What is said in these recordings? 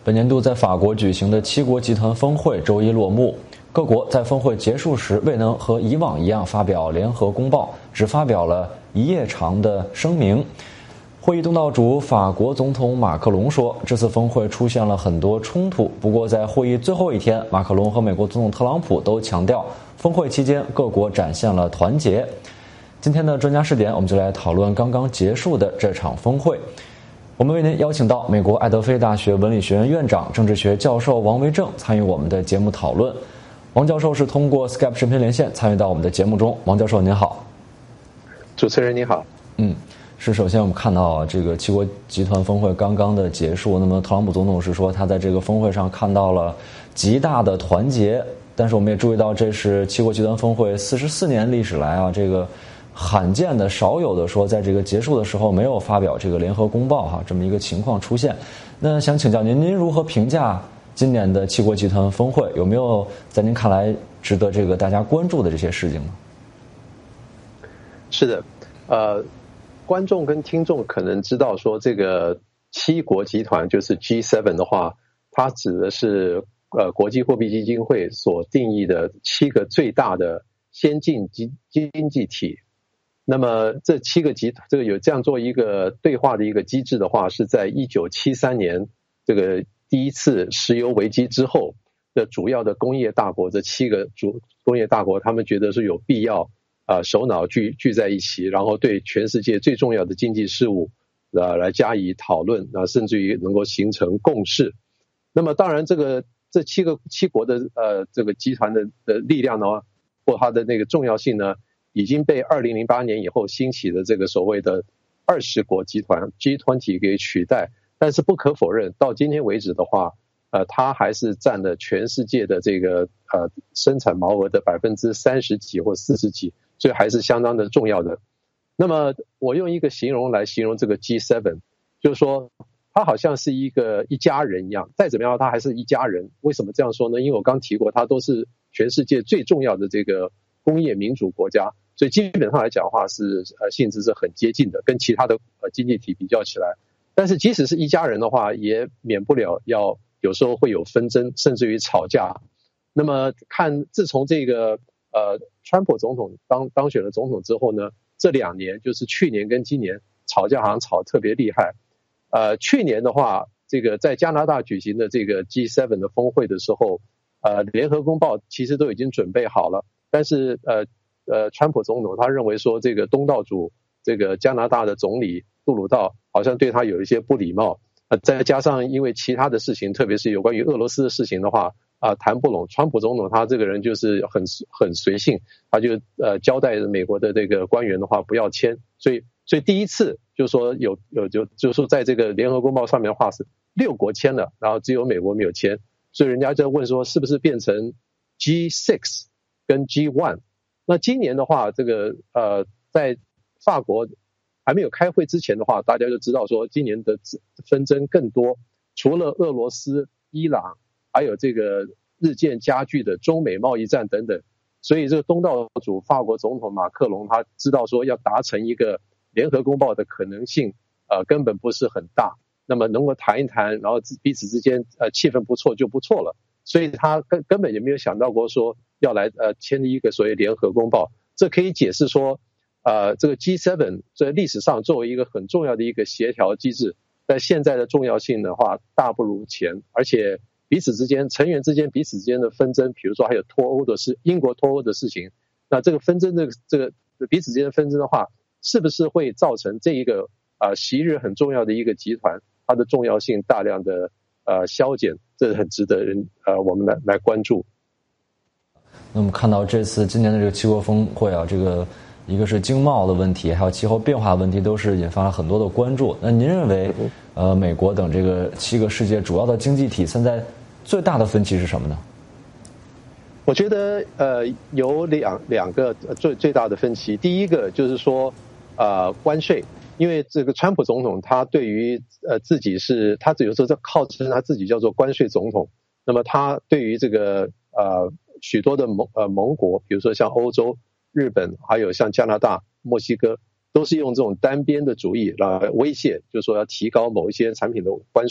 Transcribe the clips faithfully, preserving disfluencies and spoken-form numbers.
本年度在法国举行的七国集团峰会周一落幕，各国在峰会结束时未能和以往一样发表联合公报，只发表了一页长的声明。会议东道主法国总统马克龙说，这次峰会出现了很多冲突，不过在会议最后一天，马克龙和美国总统特朗普都强调，峰会期间各国展现了团结。今天的专家视点，我们就来讨论刚刚结束的这场峰会。我们为您邀请到美国爱德菲大学文理学院院长、政治学教授王维正参与我们的节目讨论。王教授是通过 Skype 视频连线参与到我们的节目中。王教授您好。 主持人你好。 嗯，是首先我们看到啊，这个七国集团峰会刚刚的结束，那么特朗普总统是说他在这个峰会上看到了极大的团结，但是我们也注意到这是七国集团峰会四十四年历史来啊，这个罕见的、少有的说，在这个结束的时候没有发表这个联合公报哈，这么一个情况出现。那想请教您，您如何评价今年的七国集团峰会？有没有在您看来值得这个大家关注的这些事情呢？ 是的，呃，观众跟听众可能知道说，这个七国集团就是 G 七 的话，它指的是呃国际货币基金会所定义的七个最大的先进经经济体。那么这七个集这个有这样做一个对话的一个机制的话，是在一九七三年这个第一次石油危机之后的主要的工业大国，这七个主工业大国，他们觉得是有必要啊、呃、首脑聚聚在一起，然后对全世界最重要的经济事务啊来加以讨论，啊甚至于能够形成共识。那么当然这个这七个七国的呃这个集团的的力量呢，或它的那个重要性呢，已经被二零零八年以后兴起的这个所谓的二十国集团 G 二十 给取代。但是不可否认，到今天为止的话，呃，它还是占了全世界的这个呃生产毛额的百分之三十几或四十几，所以还是相当的重要的。那么我用一个形容来形容这个 G 七， 就是说它好像是一个一家人一样，再怎么样它还是一家人。为什么这样说呢？因为我刚提过，它都是全世界最重要的这个工业民主国家，所以基本上来讲的话是呃性质是很接近的，跟其他的呃经济体比较起来。但是即使是一家人的话，也免不了要有时候会有纷争，甚至于吵架。那么看自从这个呃川普总统当当选了总统之后呢，这两年就是去年跟今年吵架好像吵特别厉害。呃去年的话，这个在加拿大举行的这个 G 七 的峰会的时候，呃联合公报其实都已经准备好了，但是呃呃川普总统他认为说这个东道主这个加拿大的总理杜鲁道好像对他有一些不礼貌，呃，再加上因为其他的事情，特别是有关于俄罗斯的事情的话，啊、呃，谈不拢。川普总统他这个人就是很很随性，他就呃交代美国的这个官员的话不要签，所以所以第一次就说有有就就说在这个联合公报上面的话是六国签了，然后只有美国没有签，所以人家就问说是不是变成 G 六 跟 G 一？ 那今年的话，这个呃在法国还没有开会之前的话，大家就知道说今年的纷争更多，除了俄罗斯、伊朗，还有这个日渐加剧的中美贸易战等等。所以这个东道主法国总统马克龙他知道说要达成一个联合公报的可能性呃根本不是很大，那么能够谈一谈，然后彼此之间呃气氛不错就不错了，所以他根根本也没有想到过说要来呃签一个所谓联合公报。这可以解释说呃，这个 G 七 在历史上作为一个很重要的一个协调机制，在现在的重要性的话大不如前，而且彼此之间成员之间彼此之间的纷争，比如说还有脱欧的事，英国脱欧的事情，那这个纷争的这个彼此之间的纷争的话，是不是会造成这一个啊、呃、昔日很重要的一个集团它的重要性大量的呃消减，这很值得人呃我们来来关注。 那么看到这次今年的这个七国峰会啊，这个一个是经贸的问题，还有气候变化的问题，都是引发了很多的关注。那您认为，呃，美国等这个七个世界主要的经济体现在最大的分歧是什么呢？ 我觉得呃有两两个最最大的分歧。第一个就是说呃关税，因为这个川普总统他对于呃自己是他有时候在号称他自己叫做关税总统，那么他对于这个呃许多的盟呃盟国，比如说像欧洲、日本，还有像加拿大、墨西哥，都是用这种单边的主义来威胁，就是说要提高某一些产品的关税，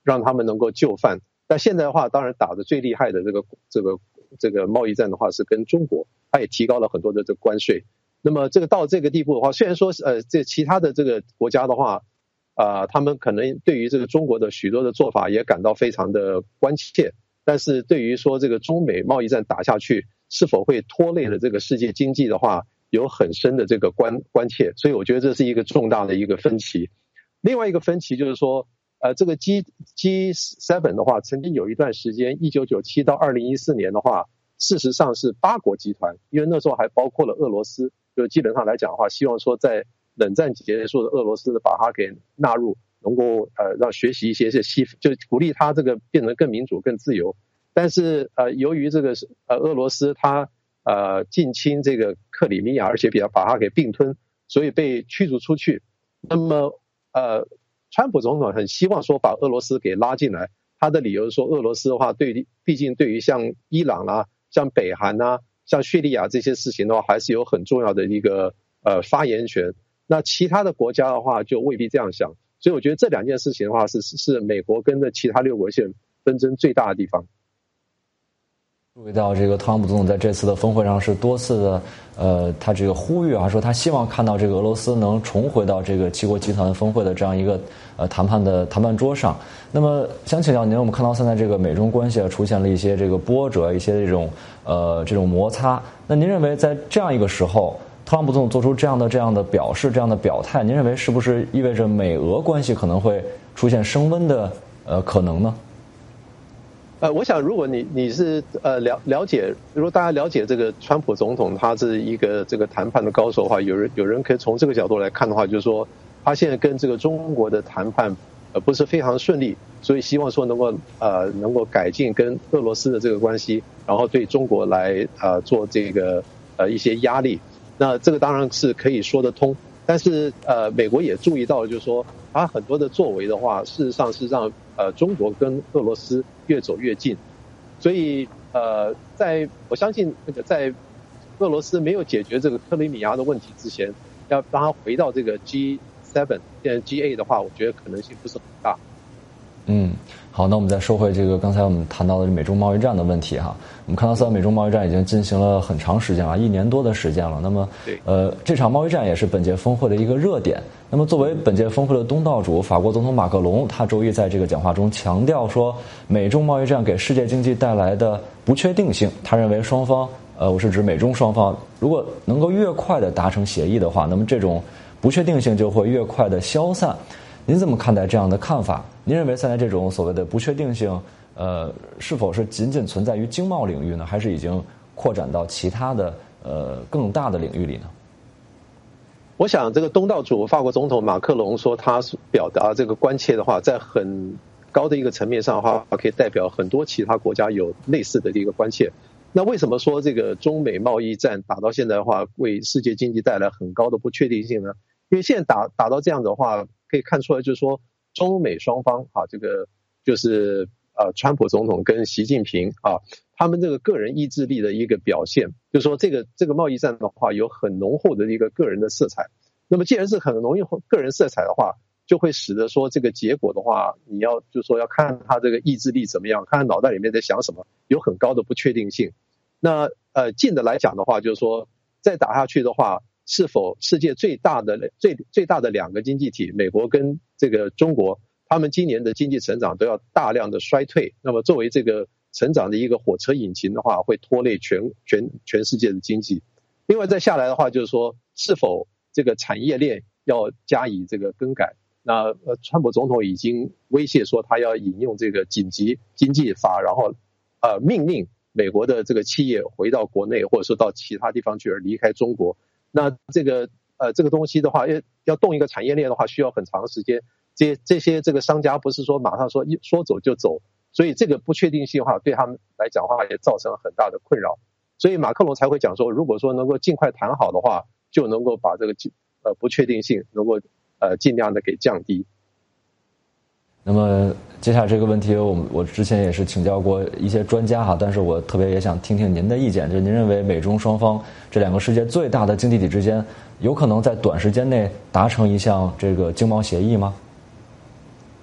让他们能够就范。但现在的话，当然打得最厉害的这个这个这个贸易战的话是跟中国，它也提高了很多的这个关税。那么这个到这个地步的话，虽然说呃这其他的这个国家的话，啊、呃，他们可能对于这个中国的许多的做法也感到非常的关切，但是对于说这个中美贸易战打下去是否会拖累了这个世界经济的话，有很深的这个关关切，所以我觉得这是一个重大的一个分歧。另外一个分歧就是说，呃，这个 G G 七 的话，曾经有一段时间，一九九七到二零一四年的话，事实上是八国集团，因为那时候还包括了俄罗斯，就基本上来讲的话，希望说在冷战结束的俄罗斯把它给纳入，能够呃让学习一些是西，就鼓励它这个变得更民主、更自由。但是呃，由于这个呃俄罗斯它呃进侵这个克里米亚，而且比较把它给并吞，所以被驱逐出去。那么呃，川普总统很希望说把俄罗斯给拉进来，他的理由是说俄罗斯的话对，毕竟对于像伊朗啊、像北韩啊、像叙利亚这些事情的话，还是有很重要的一个呃发言权。那其他的国家的话就未必这样想，所以我觉得这两件事情的话是是美国跟的其他六国线纷争最大的地方。 注意到这个特朗普总统在这次的峰会上是多次的，呃，他这个呼吁啊，说他希望看到这个俄罗斯能重回到这个七国集团峰会的这样一个呃谈判的谈判桌上。那么想请教您，我们看到现在这个美中关系啊出现了一些这个波折，一些这种呃这种摩擦。那您认为在这样一个时候，特朗普总统做出这样的这样的表示、这样的表态，您认为是不是意味着美俄关系可能会出现升温的呃可能呢？ 呃，我想如果你你是呃了了解，如果大家了解这个川普总统他是一个这个谈判的高手的话，有人有人可以从这个角度来看的话，就是说他现在跟这个中国的谈判呃不是非常顺利，所以希望说能够呃能够改进跟俄罗斯的这个关系，然后对中国来呃做这个呃一些压力。那这个当然是可以说得通，但是呃美国也注意到，就是说他很多的作为的话，事实上是让呃中国跟俄罗斯越走越近，所以呃，在我相信那个在俄罗斯没有解决这个克里米亚的问题之前，要让它回到这个 G 七 变成 G 八 的话，我觉得可能性不是很大。 嗯，好，那我们再说回这个刚才我们谈到的美中贸易战的问题哈。我们看到现在美中贸易战已经进行了很长时间了，一年多的时间了。那么，呃，这场贸易战也是本届峰会的一个热点。那么，作为本届峰会的东道主，法国总统马克龙他周一在这个讲话中强调说，美中贸易战给世界经济带来的不确定性，他认为双方，呃，我是指美中双方，如果能够越快的达成协议的话，那么这种不确定性就会越快的消散。您怎么看待这样的看法？您认为现在这种所谓的不确定性，呃，是否是仅仅存在于经贸领域呢，还是已经扩展到其他的呃更大的领域里呢？ 我想，这个东道主法国总统马克龙说他表达这个关切的话，在很高的一个层面上的话，可以代表很多其他国家有类似的一个关切。那为什么说这个中美贸易战打到现在的话，为世界经济带来很高的不确定性呢？因为现在打打到这样的话，可以看出来，就是说中美双方啊，这个就是呃，川普总统跟习近平啊，他们这个个人意志力的一个表现，就是说这个这个贸易战的话，有很浓厚的一个个人的色彩。那么既然是很浓厚个人色彩的话，就会使得说这个结果的话，你要就是说要看他这个意志力怎么样，看他脑袋里面在想什么，有很高的不确定性。那呃，近的来讲的话，就是说再打下去的话，是否世界最大的最最大的两个经济体，美国跟这个中国，他们今年的经济成长都要大量的衰退。那么作为这个成长的一个火车引擎的话，会拖累全全全世界的经济。另外再下来的话，就是说是否这个产业链要加以这个更改。那呃，川普总统已经威胁说他要引用这个紧急经济法，然后呃命令美国的这个企业回到国内，或者说到其他地方去而离开中国。那这个呃这个东西的话，要要动一个产业链的话，需要很长时间。这这些这个商家不是说马上说一说走就走，所以这个不确定性的话，对他们来讲的话，也造成了很大的困扰。所以马克龙才会讲说，如果说能够尽快谈好的话，就能够把这个呃不确定性能够呃尽量的给降低。 那么接下来这个问题，我们我之前也是请教过一些专家哈，但是我特别也想听听您的意见，就是您认为美中双方这两个世界最大的经济体之间，有可能在短时间内达成一项这个经贸协议吗？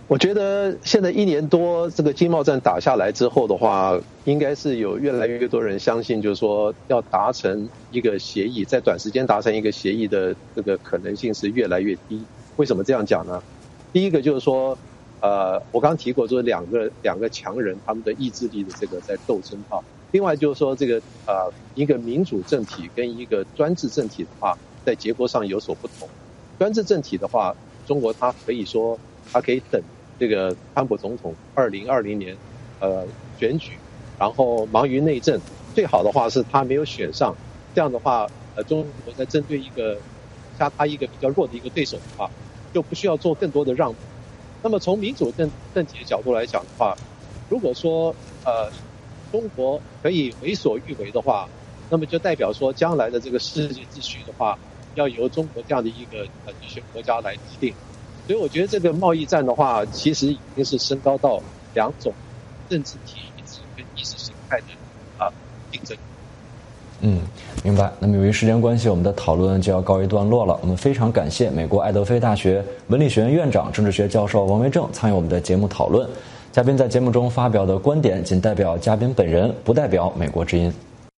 我觉得现在一年多这个经贸战打下来之后的话，应该是有越来越多人相信，就是说要达成一个协议，在短时间达成一个协议的这个可能性是越来越低。为什么这样讲呢？第一个就是说，呃，我刚刚提过，就是两个两个强人他们的意志力的这个在斗争哈。另外就是说，这个呃一个民主政体跟一个专制政体的话，在结果上有所不同。专制政体的话，中国它可以说它可以等这个川普总统二零二零年呃选举，然后忙于内政，最好的话是他没有选上，这样的话呃中国在针对一个像他一个比较弱的一个对手的话，就不需要做更多的让步。那么从民主政政体的角度来讲的话，如果说呃中国可以为所欲为的话，那么就代表说将来的这个世界秩序的话，要由中国这样的一个呃地区国家来制定。所以我觉得这个贸易战的话，其实已经是升高到两种政治体制跟意识形态的啊竞争。 嗯，明白。那么由于时间关系，我们的讨论就要告一段落了。我们非常感谢美国爱德菲大学文理学院院长、政治学教授王维正参与我们的节目讨论。嘉宾在节目中发表的观点仅代表嘉宾本人，不代表美国之音。